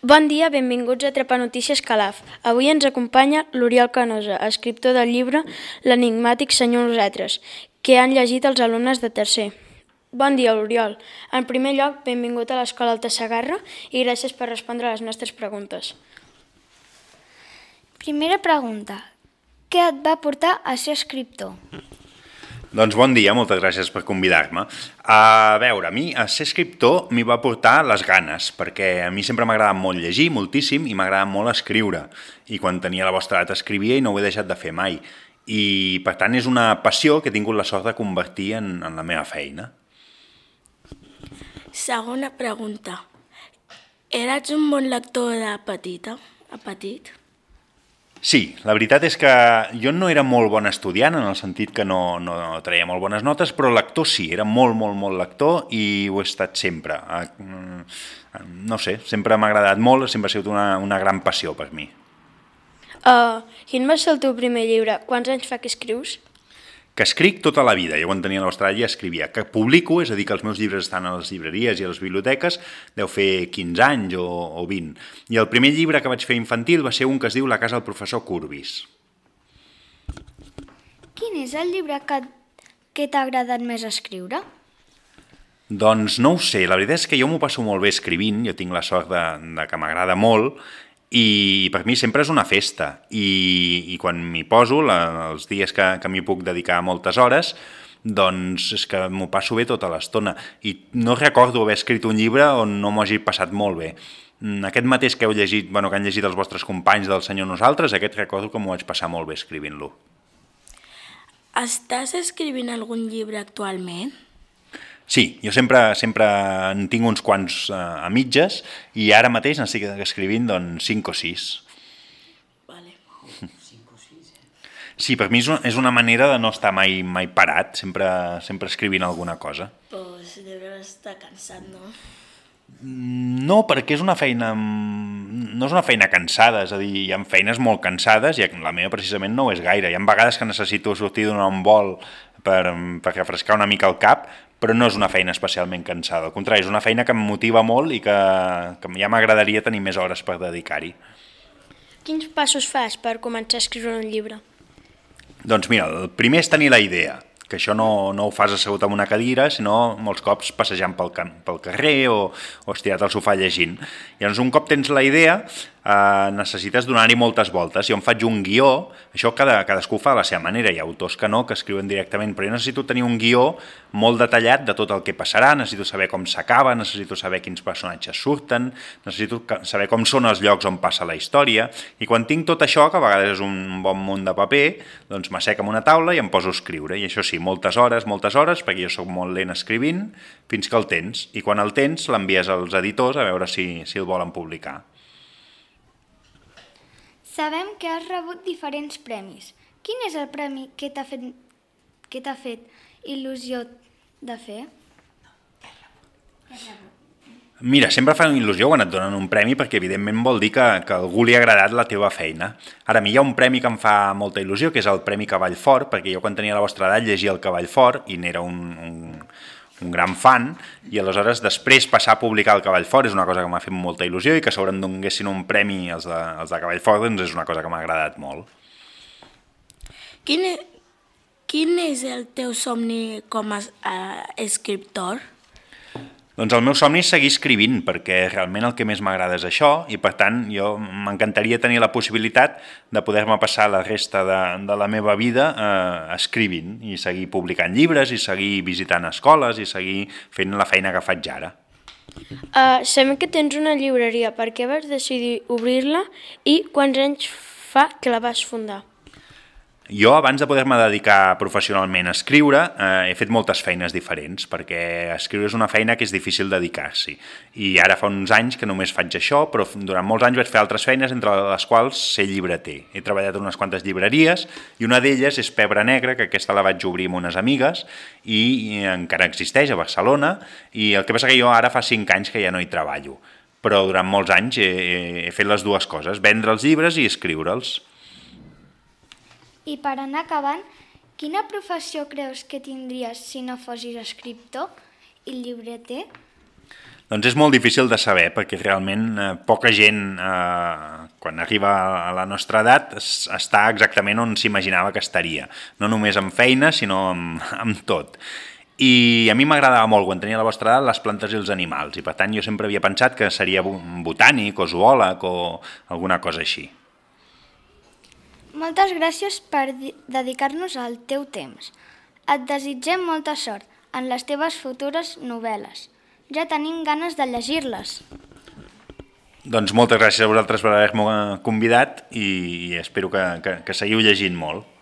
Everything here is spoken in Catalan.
Bon dia, benvinguts a Atrapar Notícies Calaf. Avui ens acompanya l'Oriol Canosa, escriptor del llibre L'enigmàtic senyor Nosaltres, que han llegit els alumnes de tercer. Bon dia, Oriol. En primer lloc, benvingut a l'Escola Alta Segarra i gràcies per respondre a les nostres preguntes. Primera pregunta. Què et va portar a ser escriptor? Doncs bon dia, moltes gràcies per convidar-me. A veure, a mi a ser escriptor m'hi va portar les ganes, perquè a mi sempre m'ha agradat molt llegir, moltíssim, i m'ha agradat molt escriure. I quan tenia la vostra edat escrivia i no ho he deixat de fer mai. I per tant és una passió que he tingut la sort de convertir en la meva feina. Segona pregunta. Eres un bon lector de petita? A petit? Sí, la veritat és que jo no era molt bon estudiant, en el sentit que no traia molt bones notes, però lector sí, era molt lector i ho he estat sempre. No sé, sempre m'ha agradat molt, sempre ha sigut una gran passió per mi. Quin va ser el teu primer llibre? Quants anys fa que escrius? Que escric tota la vida, jo quan tenia la vostra edat ja escrivia. Que publico, és a dir, que els meus llibres estan a les llibreries i a les biblioteques, deu fer 15 anys o 20. I el primer llibre que vaig fer infantil va ser un que es diu La casa del professor Corbis. Quin és el llibre que t'ha agradat més escriure? Doncs no ho sé, la veritat és que jo m'ho passo molt bé escrivint, jo tinc la sort de que m'agrada molt, i per mi sempre és una festa, i quan m'hi poso, els dies que m'hi puc dedicar moltes hores, doncs és que m'ho passo bé tota l'estona, i no recordo haver escrit un llibre on no m'ho hagi passat molt bé. Aquest mateix que heu llegit, que han llegit els vostres companys del Senyor Nosaltres, aquest recordo que m'ho vaig passar molt bé escrivint-lo. Estàs escrivint algun llibre actualment? Sí, jo sempre en tinc uns quants a mitges i ara mateix n'estic escrivint 5 o 6. Vale. 5 o 6, Sí, per mi és una manera de no estar mai parat, sempre escrivint alguna cosa. Pues deuràs estar cansat, no? No, perquè no és una feina cansada, és a dir, hi ha feines molt cansades i la meva precisament no ho és gaire. Hi ha vegades que necessito sortir donar un vol per refrescar una mica el cap, però no és una feina especialment cansada. Al contrari, és una feina que em motiva molt i que ja m'agradaria tenir més hores per dedicar-hi. Quins passos fas per començar a escriure un llibre? Doncs mira, el primer és tenir la idea, que això no ho fas assegut en una cadira, sinó molts cops passejant pel carrer o estirat al sofà llegint. Llavors, un cop tens la idea, necessites donar-hi moltes voltes. Jo em faig un guió, això cadascú fa a la seva manera, hi ha autors que escriuen directament, però jo necessito tenir un guió molt detallat de tot el que passarà, necessito saber com s'acaba, necessito saber quins personatges surten, necessito saber com són els llocs on passa la història, i quan tinc tot això, que a vegades és un bon munt de paper, doncs m'assec en una taula i em poso a escriure, i això sí, moltes hores, perquè jo sóc molt lent escrivint, fins que el tens, i quan el tens l'envies als editors a veure si el volen publicar. Sabem que has rebut diferents premis. Quin és el premi que t'ha fet il·lusió de fer? Mira, sempre fa il·lusió quan et donen un premi perquè evidentment vol dir que a algú li ha agradat la teva feina. Ara, a mi hi ha un premi que em fa molta il·lusió, que és el Premi Cavall Fort, perquè jo quan tenia la vostra edat llegia el Cavall Fort i n'era un gran fan, i aleshores després passar a publicar el Cavall Fort és una cosa que m'ha fet molta il·lusió i que sobre em donguessin un premi els de Cavall Fort doncs és una cosa que m'ha agradat molt. Quin és el teu somni com a escriptor? Doncs el meu somni és seguir escrivint, perquè realment el que més m'agrada és això, i per tant jo m'encantaria tenir la possibilitat de poder-me passar la resta de la meva vida escrivint, i seguir publicant llibres, i seguir visitant escoles, i seguir fent la feina que faig ara. Sabem que tens una llibreria. Per què vas decidir obrir-la i quants anys fa que la vas fundar? Jo, abans de poder-me dedicar professionalment a escriure, he fet moltes feines diferents, perquè escriure és una feina que és difícil dedicar-s'hi. I ara fa uns anys que només faig això, però durant molts anys vaig fer altres feines, entre les quals ser llibreter. He treballat en unes quantes llibreries, i una d'elles és Pebre Negre, que aquesta la vaig obrir amb unes amigues, i encara existeix a Barcelona, i el que passa que jo ara fa 5 anys que ja no hi treballo. Però durant molts anys he fet les dues coses, vendre els llibres i escriure'ls. I per anar acabant, quina professió creus que tindries si no fossis escriptor i llibreter? Doncs és molt difícil de saber, perquè realment poca gent, quan arriba a la nostra edat, està exactament on s'imaginava que estaria. No només amb feina, sinó amb tot. I a mi m'agradava molt, quan tenia la vostra edat, les plantes i els animals, i per tant jo sempre havia pensat que seria botànic o zoòleg o alguna cosa així. Moltes gràcies per dedicar-nos al teu temps. Et desitgem molta sort en les teves futures novel·les. Ja tenim ganes de llegir-les. Doncs moltes gràcies a vosaltres per haver-me convidat i espero que seguiu llegint molt.